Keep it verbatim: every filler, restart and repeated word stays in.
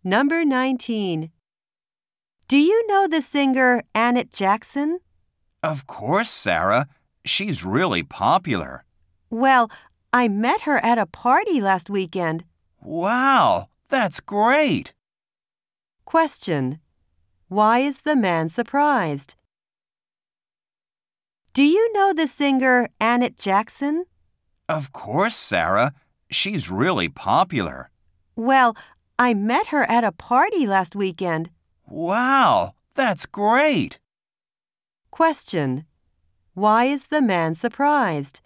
Number nineteen. Do you know the singer Annette Jackson? Of course, Sarah. She's really popular. Well, I met her at a party last weekend. Wow, that's great. Question. Why is the man surprised? Do you know the singer Annette Jackson? Of course, Sarah. She's really popular. Well, I met her at a party last weekend. Wow, that's great. Question. Why is the man surprised?